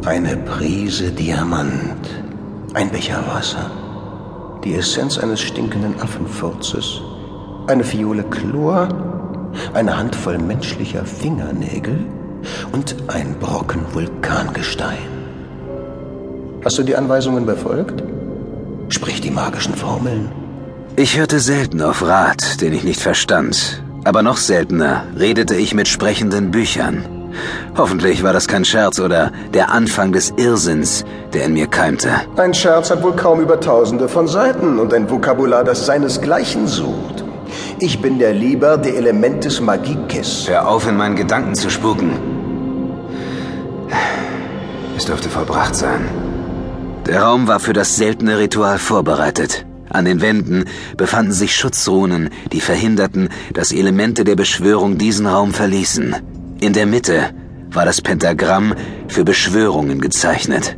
Eine Prise Diamant, ein Becher Wasser, die Essenz eines stinkenden Affenfurzes, eine Fiole Chlor, eine Handvoll menschlicher Fingernägel und ein Brocken Vulkangestein. Hast du die Anweisungen befolgt? Sprich die magischen Formeln. Ich hörte selten auf Rat, den ich nicht verstand. Aber noch seltener redete ich mit sprechenden Büchern. Hoffentlich war das kein Scherz oder der Anfang des Irrsinns, der in mir keimte. Ein Scherz hat wohl kaum über Tausende von Seiten und ein Vokabular, das seinesgleichen sucht. Ich bin der Liber de Elementis Magicis. Hör auf, in meinen Gedanken zu spuken. Es dürfte vollbracht sein. Der Raum war für das seltene Ritual vorbereitet. An den Wänden befanden sich Schutzrunen, die verhinderten, dass Elemente der Beschwörung diesen Raum verließen. In der Mitte war das Pentagramm für Beschwörungen gezeichnet.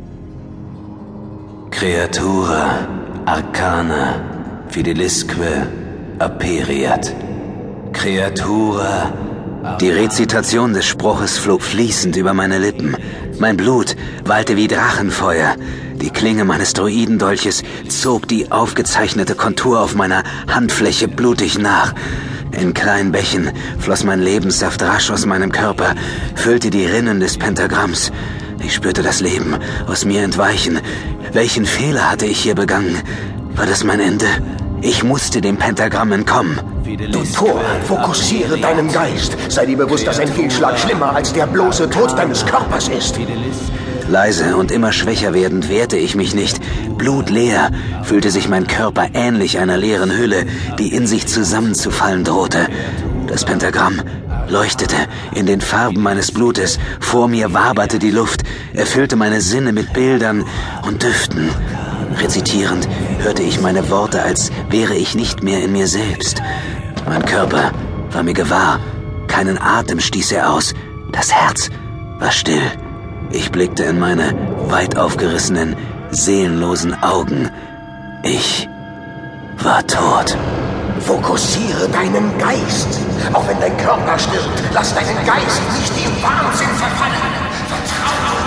Creatura Arcana Fidelisque Aperiat. Creatura. Die Rezitation des Spruches flog fließend über meine Lippen. Mein Blut wallte wie Drachenfeuer. Die Klinge meines Druidendolches zog die aufgezeichnete Kontur auf meiner Handfläche blutig nach. In kleinen Bächen floss mein Lebenssaft rasch aus meinem Körper, füllte die Rinnen des Pentagramms. Ich spürte das Leben aus mir entweichen. Welchen Fehler hatte ich hier begangen? War das mein Ende? Ich musste dem Pentagramm entkommen. Du Tor, fokussiere deinen Geist. Sei dir bewusst, dass ein Fehlschlag schlimmer als der bloße Tod deines Körpers ist. Leise und immer schwächer werdend wehrte ich mich nicht. Blutleer fühlte sich mein Körper ähnlich einer leeren Hülle, die in sich zusammenzufallen drohte. Das Pentagramm leuchtete in den Farben meines Blutes. Vor mir waberte die Luft, erfüllte meine Sinne mit Bildern und Düften. Rezitierend hörte ich meine Worte, als wäre ich nicht mehr in mir selbst. Mein Körper war mir gewahr. Keinen Atem stieß er aus. Das Herz war still. Ich blickte in meine weit aufgerissenen, seelenlosen Augen. Ich war tot. Fokussiere deinen Geist. Auch wenn dein Körper stirbt, lass deinen Geist nicht im Wahnsinn verfallen. Vertraue.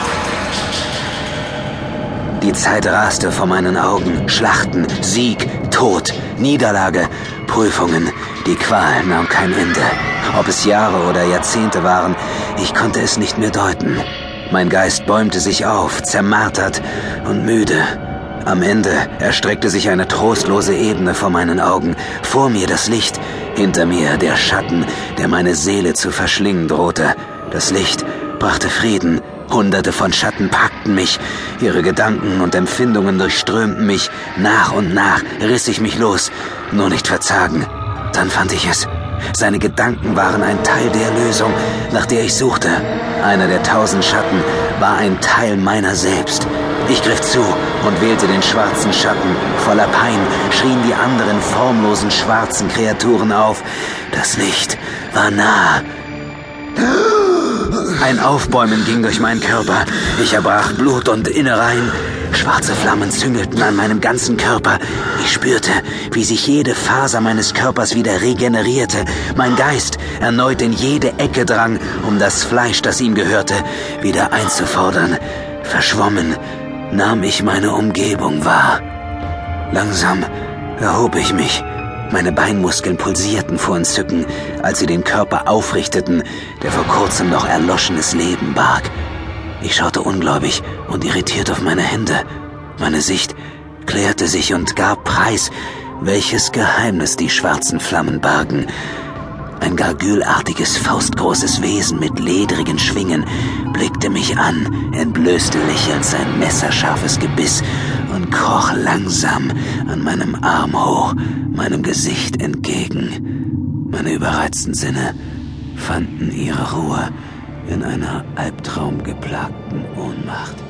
Die Zeit raste vor meinen Augen. Schlachten, Sieg, Tod, Niederlage, Prüfungen. Die Qual nahm kein Ende. Ob es Jahre oder Jahrzehnte waren, ich konnte es nicht mehr deuten. Mein Geist bäumte sich auf, zermartert und müde. Am Ende erstreckte sich eine trostlose Ebene vor meinen Augen. Vor mir das Licht, hinter mir der Schatten, der meine Seele zu verschlingen drohte. Das Licht brachte Frieden. Hunderte von Schatten packten mich. Ihre Gedanken und Empfindungen durchströmten mich. Nach und nach riss ich mich los. Nur nicht verzagen. Dann fand ich es. Seine Gedanken waren ein Teil der Lösung, nach der ich suchte. Einer der 1000 Schatten war ein Teil meiner selbst. Ich griff zu und wählte den schwarzen Schatten. Voller Pein schrien die anderen formlosen schwarzen Kreaturen auf. Das Licht war nah. Ein Aufbäumen ging durch meinen Körper. Ich erbrach Blut und Innereien. Schwarze Flammen züngelten an meinem ganzen Körper. Ich spürte, wie sich jede Faser meines Körpers wieder regenerierte. Mein Geist erneut in jede Ecke drang, um das Fleisch, das ihm gehörte, wieder einzufordern. Verschwommen nahm ich meine Umgebung wahr. Langsam erhob ich mich. Meine Beinmuskeln pulsierten vor Entzücken, als sie den Körper aufrichteten, der vor kurzem noch erloschenes Leben barg. Ich schaute ungläubig und irritiert auf meine Hände. Meine Sicht klärte sich und gab preis, welches Geheimnis die schwarzen Flammen bargen. Ein gargülartiges, faustgroßes Wesen mit ledrigen Schwingen blickte mich an, entblößte lächelnd sein messerscharfes Gebiss und kroch langsam an meinem Arm hoch, meinem Gesicht entgegen. Meine überreizten Sinne fanden ihre Ruhe in einer albtraumgeplagten Ohnmacht.